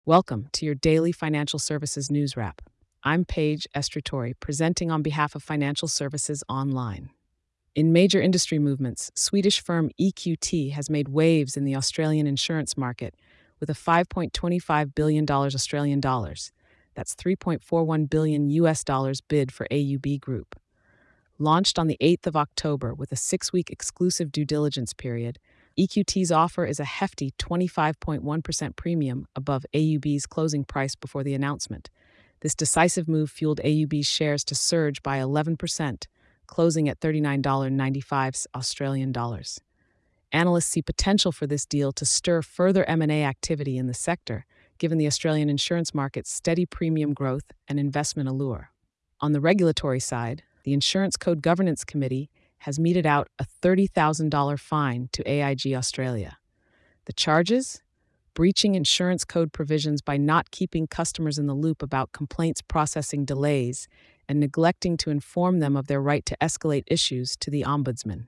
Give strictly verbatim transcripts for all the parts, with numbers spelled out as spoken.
Welcome to your daily financial services news wrap. I'm Paige Estratori, presenting on behalf of Financial Services Online. In major industry movements, Swedish firm E Q T has made waves in the Australian insurance market with a five point two five billion dollars Australian dollars, that's three point four one billion U S dollars bid for A U B Group. Launched on the eighth of October with a six-week exclusive due diligence period, E Q T's offer is a hefty twenty-five point one percent premium above A U B's closing price before the announcement. This decisive move fueled A U B's shares to surge by eleven percent, closing at thirty-nine dollars and ninety-five cents Australian dollars. Analysts see potential for this deal to stir further M and A activity in the sector, given the Australian insurance market's steady premium growth and investment allure. On the regulatory side, the Insurance Code Governance Committee has meted out a thirty thousand dollars fine to A I G Australia. The charges? Breaching insurance code provisions by not keeping customers in the loop about complaints processing delays and neglecting to inform them of their right to escalate issues to the Ombudsman.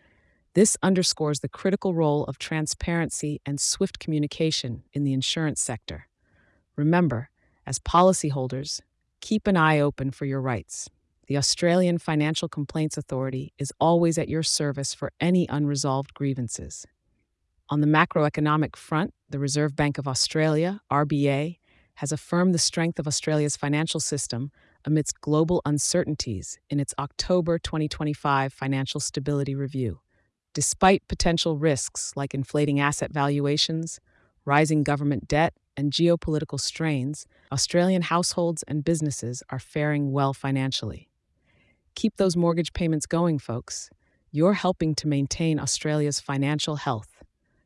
This underscores the critical role of transparency and swift communication in the insurance sector. Remember, as policyholders, keep an eye open for your rights. The Australian Financial Complaints Authority is always at your service for any unresolved grievances. On the macroeconomic front, the Reserve Bank of Australia, R B A, has affirmed the strength of Australia's financial system amidst global uncertainties in its October twenty twenty-five Financial Stability Review. Despite potential risks like inflating asset valuations, rising government debt, and geopolitical strains, Australian households and businesses are faring well financially. Keep those mortgage payments going, folks. You're helping to maintain Australia's financial health.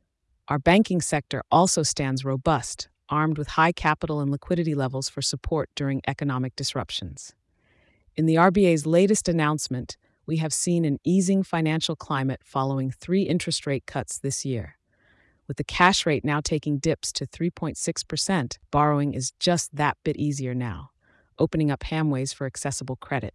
Our banking sector also stands robust, armed with high capital and liquidity levels for support during economic disruptions. In the R B A's latest announcement, we have seen an easing financial climate following three interest rate cuts this year. With the cash rate now taking dips to three point six percent, borrowing is just that bit easier now, opening up hamways for accessible credit.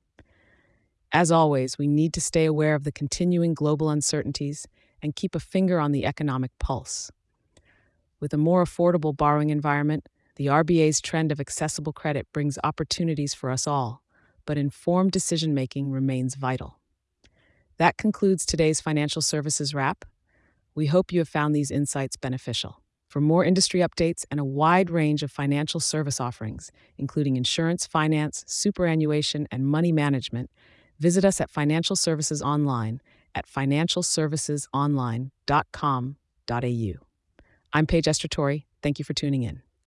As always, we need to stay aware of the continuing global uncertainties and keep a finger on the economic pulse. With a more affordable borrowing environment, the R B A's trend of accessible credit brings opportunities for us all, but informed decision-making remains vital. That concludes today's Financial Services Wrap. We hope you have found these insights beneficial. For more industry updates and a wide range of financial service offerings, including insurance, finance, superannuation, and money management, visit us at Financial Services Online at financial services online dot com dot a u. I'm Paige Estratori. Thank you for tuning in.